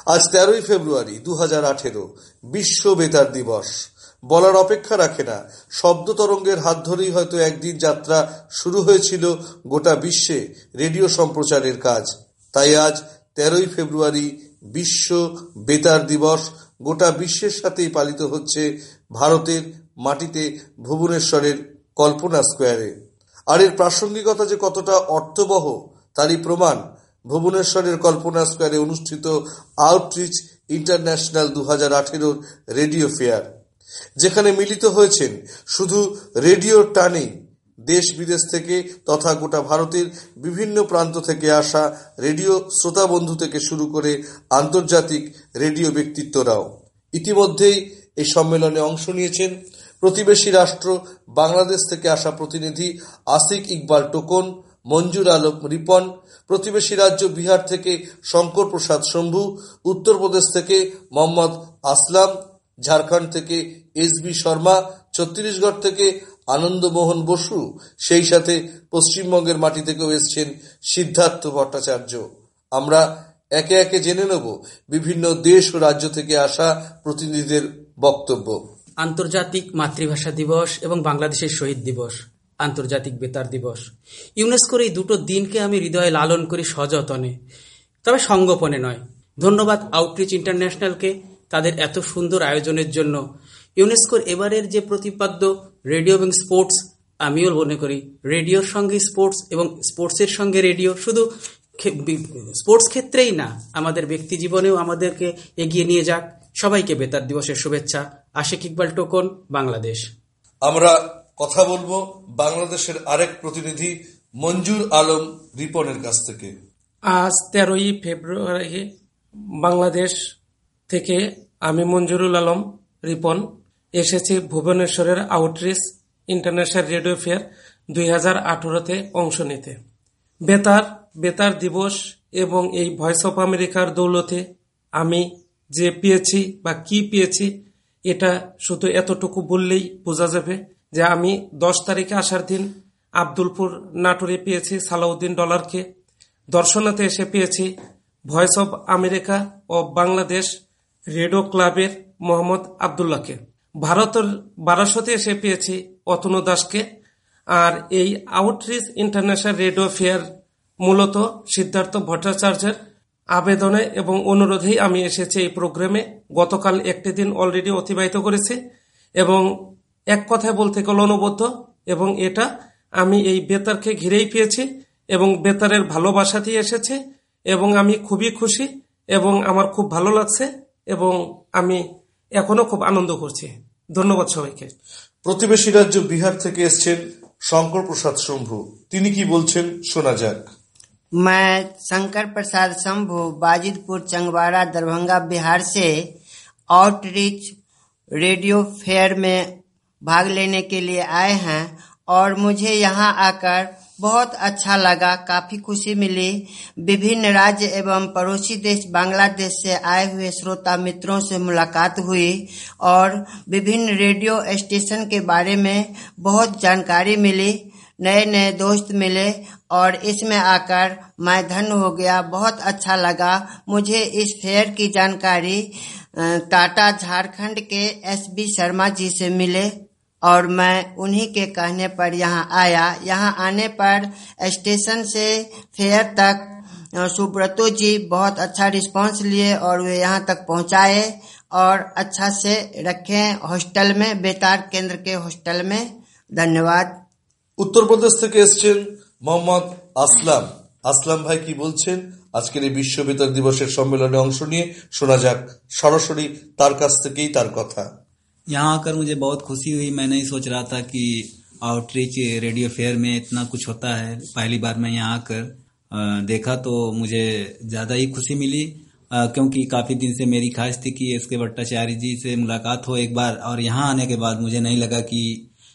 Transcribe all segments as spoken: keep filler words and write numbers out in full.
আজ তেরোই ফেব্রুয়ারি দু হাজার আঠেরো বিশ্ব বেতার দিবস। বলার অপেক্ষা রাখে না, শব্দ তরঙ্গের হাত ধরেই হয়তো একদিন যাত্রা শুরু হয়েছিল গোটা বিশ্বে রেডিও সম্প্রচারের কাজ। তাই আজ তেরোই ফেব্রুয়ারি বিশ্ব বেতার দিবস গোটা বিশ্বের সাথেই পালিত হচ্ছে ভারতের মাটিতে ভুবনেশ্বরের কল্পনা স্কোয়ারে। আর এর প্রাসঙ্গিকতা যে কতটা অর্থবহ তারই প্রমাণ ভুবনেশ্বরের কল্পনা স্কোয়ারে অনুষ্ঠিত আউটরিচ ইন্টারন্যাশনাল দু হাজার আঠেরোর রেডিও ফেয়ার, যেখানে মিলিত হয়েছেন শুধু রেডিওর টানেই দেশ বিদেশ থেকে তথা গোটা ভারতের বিভিন্ন প্রান্ত থেকে আসা রেডিও শ্রোতা বন্ধু থেকে শুরু করে আন্তর্জাতিক রেডিও ব্যক্তিত্বরাও। ইতিমধ্যেই এই সম্মেলনে অংশ নিয়েছেন প্রতিবেশী রাষ্ট্র বাংলাদেশ থেকে আসা প্রতিনিধি আসিক ইকবাল টোকন, মঞ্জুর আলম রিপন, প্রতিবেশী রাজ্য বিহার থেকে শঙ্কর প্রসাদ শম্ভু, উত্তরপ্রদেশ থেকে মোহাম্মদ আসলাম, ঝাড়খণ্ড থেকে এস বি শর্মা, ছত্তিশগড় থেকে আনন্দমোহন বসু, সেই সাথে পশ্চিমবঙ্গের মাটি থেকেও এসছেন সিদ্ধার্থ ভট্টাচার্য। আমরা একে একে জেনে নেব বিভিন্ন দেশ ও রাজ্য থেকে আসা প্রতিনিধিদের বক্তব্য। আন্তর্জাতিক মাতৃভাষা দিবস এবং বাংলাদেশের শহীদ দিবস, আন্তর্জাতিক বেতার দিবস, ইউনেস্কোর এই দুটো দিনকে আমি হৃদয়ে লালন করি সযতনে, তবে সঙ্গোপনে নয়। ধন্যবাদ আউটরিচ ইন্টারন্যাশনালকে তাদের এত সুন্দর আয়োজনের জন্য। ইউনেস্কোর এবারের যে প্রতিপাদ্য রেডিও এবং স্পোর্টস, আমিও মনে করি রেডিওর সঙ্গে স্পোর্টস এবং স্পোর্টসের সঙ্গে রেডিও শুধু স্পোর্টস ক্ষেত্রেই না, আমাদের ব্যক্তি জীবনেও আমাদেরকে এগিয়ে নিয়ে যাক। সবাইকে বেতার দিবসের শুভেচ্ছা। আশিক ইকবাল টোকন, বাংলাদেশ। আমরা কথা বলবো বাংলাদেশের আরেক প্রতিনিধি মঞ্জুর আলম রিপনের কাছ থেকে। আজ তেরোই ফেব্রুয়ারি বাংলাদেশ থেকে আমি মঞ্জুরুল আলম রিপন এসেছি ভুবনেশ্বরের আউটরিচ ইন্টারন্যাশনাল রেডিও ফেয়ার দুই হাজার আঠারোতে অংশ নিতে। বেতার বেতার দিবস এবং এই ভয়েস অফ আমেরিকার দৌলতে আমি যে পেয়েছি বা কি পেয়েছি, এটা শুধু এতটুকু বললেই বোঝা যাবে যে আমি দশ তারিখে আসার দিন আব্দুলপুর নাটোরে পেয়েছি সালাউদ্দিন ডলারকে, দর্শনাতে এসে পেয়েছি ভয়েস অফ আমেরিকা ও বাংলাদেশ রেডিও ক্লাবের মোহাম্মদ আবদুল্লাহকে, ভারতের বারাসতে এসে পেয়েছি অতনু দাসকে। আর এই আউটরিচ ইন্টারন্যাশনাল রেডিও ফেয়ার মূলত সিদ্ধার্থ ভট্টাচার্যের আবেদনে এবং অনুরোধেই আমি এসেছি এই প্রোগ্রামে। গতকাল একটি দিন অলরেডি অতিবাহিত করেছি এবং এক কথায় বলতে গেলে অনুবদ্ধ, এবং এটা আমি এই বেতারকে ঘিরেই পেয়েছি এবং বেতারের ভালোবাসাতেই এসেছে এবং আমি খুবই খুশি এবং আমার খুব ভালো লাগছে এবং আমি এখনো খুব আনন্দ করছি। ধন্যবাদ সবাইকে। প্রতিবেশী রাজ্য বিহার থেকে এসছেন শঙ্কর প্রসাদ শম্ভু, তিনি কি বলছেন শোনা যাক। मैं शंकर प्रसाद शंभू बाजिदपुर चंगवाड़ा दरभंगा बिहार से आउटरीच रेडियो फेयर में भाग लेने के लिए आए हैं और मुझे यहाँ आकर बहुत अच्छा लगा, काफी खुशी मिली। विभिन्न राज्य एवं पड़ोसी देश बांग्लादेश से आए हुए श्रोता मित्रों से मुलाकात हुई और विभिन्न रेडियो स्टेशन के बारे में बहुत जानकारी मिली, नए नए दोस्त मिले और इसमें आकर मैं धन्य हो गया। बहुत अच्छा लगा। मुझे इस फेयर की जानकारी टाटा झारखंड के एस बी शर्मा जी से मिले और मैं उन्हीं के कहने पर यहाँ आया। यहाँ आने पर स्टेशन से फेयर तक सुब्रतो जी बहुत अच्छा रिस्पांस लिए और वे यहाँ तक पहुँचाए और अच्छा से रखे हॉस्टल में, बेतार केंद्र के हॉस्टल में। धन्यवाद। উত্তরপ্রদেশ থেকে এসছেন মোহাম্মদ আসলাম। আসলাম ভাই কি বলছেন আজকের এই বিশ্ব বেতার দিবসের সম্মেলনে অংশ নিয়ে, শোনা যাক সরাসরি তার কাছ থেকেই তার কথা। यहाँ आकर मुझे बहुत खुशी हुई। मैं नहीं सोच रहा था कि आउटरीच रेडियो फेयर में इतना कुछ होता है। पहली बार मैं यहाँ आकर देखा तो मुझे ज्यादा ही खुशी मिली, क्योंकि काफी दिन से मेरी ख्वाहिश थी कि एस के भट्टाचार्य जी से मुलाकात हो एक बार। और यहाँ आने के बाद मुझे नहीं लगा कि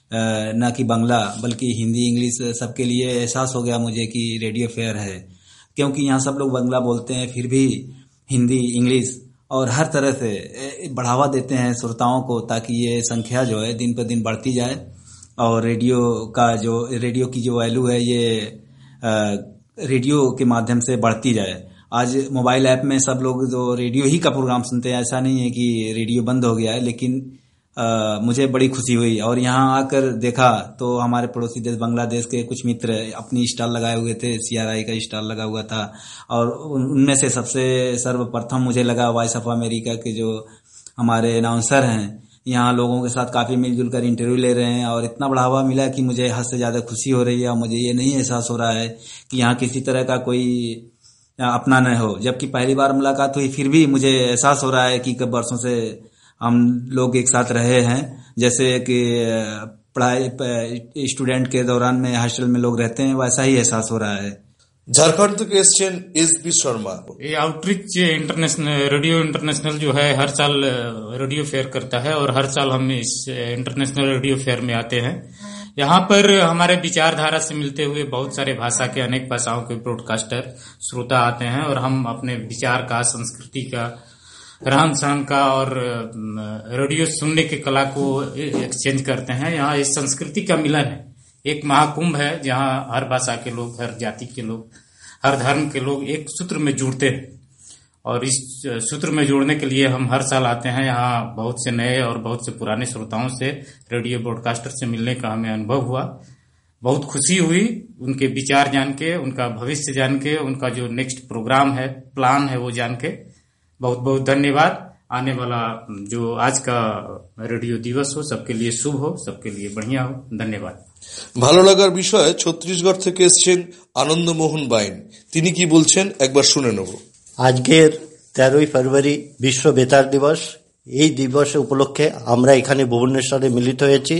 न कि बांग्ला बल्कि हिंदी इंग्लिश सबके लिए एहसास हो गया मुझे कि रेडियो फेयर है, क्योंकि यहाँ सब लोग बांग्ला बोलते हैं, फिर भी हिंदी इंग्लिश और हर तरह से बढ़ावा देते हैं श्रोताओं को, ताकि ये संख्या जो है दिन पर दिन बढ़ती जाए और रेडियो का जो रेडियो की जो वैल्यू है ये रेडियो के माध्यम से बढ़ती जाए। आज मोबाइल ऐप में सब लोग जो रेडियो ही का प्रोग्राम सुनते हैं, ऐसा नहीं है कि रेडियो बंद हो गया है, लेकिन आ, मुझे बड़ी खुशी हुई। और यहाँ आकर देखा तो हमारे पड़ोसी देश बांग्लादेश के कुछ मित्र अपनी स्टॉल लगाए हुए थे, सीआरआई का स्टॉल लगा हुआ था, और उनमें से सबसे सर्वप्रथम मुझे लगा वॉइस ऑफ अमेरिका के जो हमारे अनाउंसर हैं, यहाँ लोगों के साथ काफी मिलजुल कर इंटरव्यू ले रहे हैं, और इतना बढ़ावा मिला कि मुझे हद से ज्यादा खुशी हो रही है। और मुझे ये नहीं एहसास हो रहा है कि यहाँ किसी तरह का कोई अपना न हो, जबकि पहली बार मुलाकात हुई, फिर भी मुझे एहसास हो रहा है कि कई वर्षों से हम लोग एक साथ रहे हैं। जैसे कि पढ़ाई स्टूडेंट के दौरान में हॉस्टल में लोग रहते हैं, वैसा ही एहसास हो रहा है। झारखंड থেকে এসছেন এস বি শর্মা। ये आउटरीच इंटरनेशनल रेडियो इंटरनेशनल जो है हर साल रेडियो फेयर करता है, और हर साल हम इस इंटरनेशनल रेडियो फेयर में आते हैं। यहाँ पर हमारे विचारधारा से मिलते हुए बहुत सारे भाषा के, अनेक भाषाओं के ब्रॉडकास्टर श्रोता आते हैं, और हम अपने विचार का, संस्कृति का, रहन सहन का और रेडियो सुनने की कला को एक्सचेंज करते हैं। यहाँ इस संस्कृति का मिलन है, एक महाकुंभ है जहाँ हर भाषा के लोग, हर जाति के लोग, हर धर्म के लोग एक सूत्र में जुड़ते हैं, और इस सूत्र में जुड़ने के लिए हम हर साल आते हैं। यहाँ बहुत से नए और बहुत से पुराने श्रोताओं से, रेडियो ब्रॉडकास्टर से मिलने का हमें अनुभव हुआ। बहुत खुशी हुई उनके विचार जान के, उनका भविष्य जान के, उनका जो नेक्स्ट प्रोग्राम है, प्लान है, वो जान के। बहुत बहुत धन्यवाद। आने वाला जो आज का रेडियो दिवस हो सबके लिए शुभ हो, सबके लिए बढ़िया हो। धन्यवाद। ভালো লাগার বিষয় ছত্তিশগড় থেকে এসেছেন আনন্দমোহন বাইন, তিনি কি বলছেন একবার শুনে নেব। আজকের তেরোই ফেব্রুয়ারি বিশ্ব বেতার দিবস। এই দিবস উপলক্ষে আমরা এখানে ভুবনেশ্বরে মিলিত হয়েছি।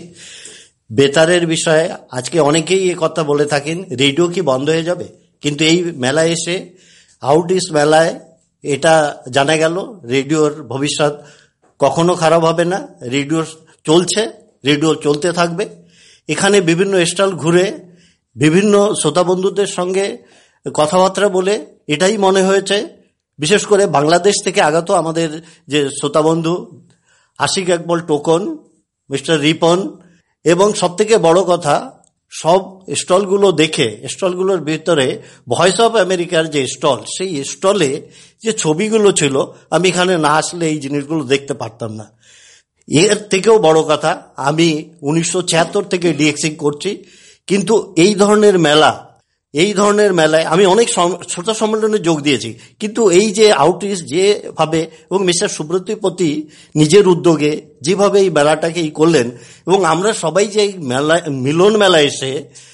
বেতারের বিষয়ে আজকে অনেকেই এই কথা বলে থাকেন, রেডিও কি বন্ধ হয়ে যাবে, কিন্তু এই মেলায় এসে, আউটরিচ মেলায় এটা জানা গেল রেডিওর ভবিষ্যৎ কখনো খারাপ হবে না। রেডিও চলছে, রেডিও চলতে থাকবে। এখানে বিভিন্ন স্টল ঘুরে বিভিন্ন শ্রোতা বন্ধুদের সঙ্গে কথাবার্তা বলে এটাই মনে হয়েছে, বিশেষ করে বাংলাদেশ থেকে আগত আমাদের যে শ্রোতা বন্ধু আশিক ইকবাল টোকন, মিস্টার রিপন, এবং সব থেকে বড় কথা সব স্টলগুলো দেখে, স্টলগুলোর ভিতরে ভয়েস অফ আমেরিকার যে স্টল, সেই স্টলে যে ছবিগুলো ছিল, আমি এখানে না আসলে এই জিনিসগুলো দেখতে পারতাম না। এর থেকেও বড় কথা, আমি উনিশশো ছিয়াত্তর থেকে ডিএক্সিং করছি, কিন্তু এই ধরনের মেলা, এই ধরনের মেলায় আমি অনেক শ্রোতা সম্মেলনে যোগ দিয়েছি, কিন্তু এই যে আউটরিচ যেভাবে এবং মিস্টার সুব্রতপতি নিজের উদ্যোগে যেভাবে এই মেলাটাকে ই করলেন, এবং আমরা সবাই যে মেলা মিলন মেলা এসে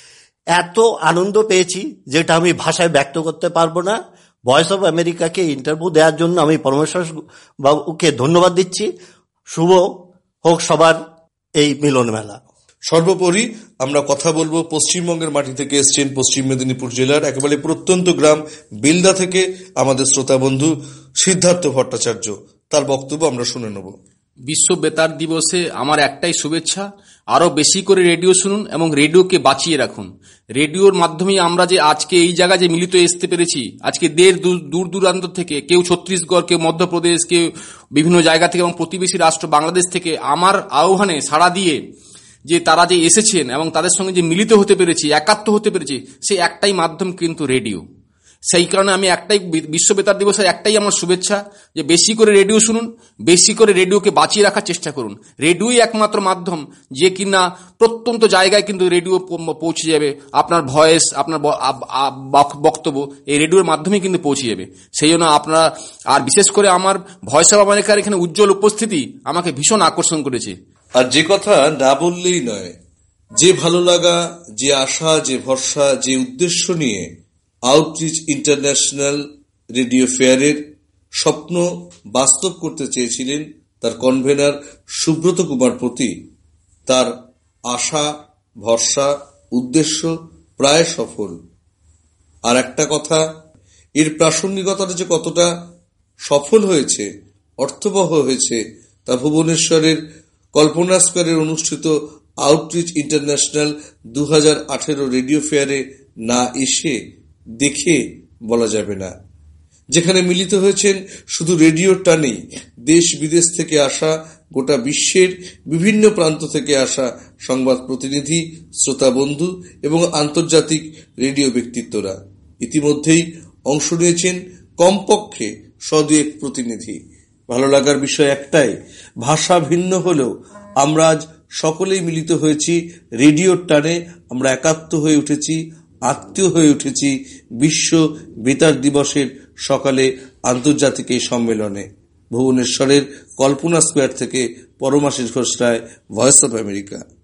এত আনন্দ পেয়েছি যেটা আমি ভাষায় ব্যক্ত করতে পারবো না। ভয়েস অফ আমেরিকাকে ইন্টারভিউ দেওয়ার জন্য আমি পরমেশ্বর বাবুকে ধন্যবাদ দিচ্ছি। শুভ হোক সবার এই মিলন মেলা। সর্বোপরি আমরা কথা বলবো পশ্চিমবঙ্গের মাটি থেকে এসছেন পশ্চিম মেদিনীপুর জেলার একেবারে প্রত্যন্ত গ্রাম বেলদা থেকে আমাদের শ্রোতা বন্ধু সিদ্ধার্থ ভট্টাচার্য, তার বক্তব্য আমরা শুনে নেব। বিশ্ব বেতার দিবসে আমার একটাই শুভেচ্ছা, আরো বেশি করে রেডিও শুনুন এবং রেডিওকে বাঁচিয়ে রাখুন। রেডিওর মাধ্যমে আমরা যে আজকে এই জায়গায় যে মিলিত আসতে পেরেছি, আজকে দেশ দূর দূরান্ত থেকে, কেউ ছত্তিশগড়, কেউ মধ্যপ্রদেশ, কেউ বিভিন্ন জায়গা থেকে এবং প্রতিবেশী রাষ্ট্র বাংলাদেশ থেকে আমার আহ্বানে সাড়া দিয়ে যে তারা যে এসেছেন এবং তাদের সঙ্গে যে মিলিত হতে পেরেছি, একাত্ম হতে পেরেছি, সেই একটাই মাধ্যম কিন্তু রেডিও। সেই কারণে আমি একটাই বিশ্ব বেতার দিবসের একটাই আমার শুভেচ্ছা, যে বেশি করে রেডিও শুনুন, বেশি করে রেডিওকে বাঁচিয়ে রাখার চেষ্টা করুন। রেডিওই একমাত্র মাধ্যম যে কিনা প্রত্যন্ত জায়গায় কিন্তু রেডিও পৌঁছে যাবে। আপনার ভয়েস, আপনার বক্তব্য এই রেডিওর মাধ্যমে কিন্তু পৌঁছে যাবে। সেই জন্য আপনারা, আর বিশেষ করে আমার ভয়েস অফ আমেরিকার এখানে উজ্জ্বল উপস্থিতি আমাকে ভীষণ আকর্ষণ করেছে। আর যে কথা না বললেই নয়, যে ভালো লাগা, যে আশা, যে ভরসা, যে উদ্দেশ্য নিয়ে আউটরিচ ইন্টারন্যাশনাল রেডিও ফেয়ারের স্বপ্ন বাস্তব করতে চেয়েছিলেন তার কনভেনার সুব্রত কুমার পতি, তার আশা, ভরসা, উদ্দেশ্য প্রায় সফল। আর একটা কথা, এর প্রাসঙ্গিকতাটা যে কতটা সফল হয়েছে, অর্থবহ হয়েছে, তা ভুবনেশ্বরের কল্পনা স্কয়ারে অনুষ্ঠিত আউটরিচ ইন্টারন্যাশনাল দু হাজার আঠেরো রেডিও ফেয়ারে না এসে দেখে বলা যাবে না, যেখানে মিলিত হয়েছেন শুধু রেডিওর টানেই দেশ বিদেশ থেকে আসা, গোটা বিশ্বের বিভিন্ন প্রান্ত থেকে আসা সংবাদ প্রতিনিধি, শ্রোতা বন্ধু এবং আন্তর্জাতিক রেডিও ব্যক্তিত্বরা। ইতিমধ্যেই অংশ নিয়েছেন কমপক্ষে সদুয়েক প্রতিনিধি। ভালো লাগার বিষয় একটাই, ভাষা ভিন্ন হলেও আমরা আজ সকলেই মিলিত হয়েছি রেডিওর টানে। আমরা একাত্ম হয়ে উঠেছি, আত্মীয় হয়ে উঠেছি বিশ্ব বেতার দিবসের সকালে আন্তর্জাতিক এই সম্মেলনে। ভুবনেশ্বরের কল্পনা স্কোয়ার থেকে Paramashis Ghosh Roy, voice of America.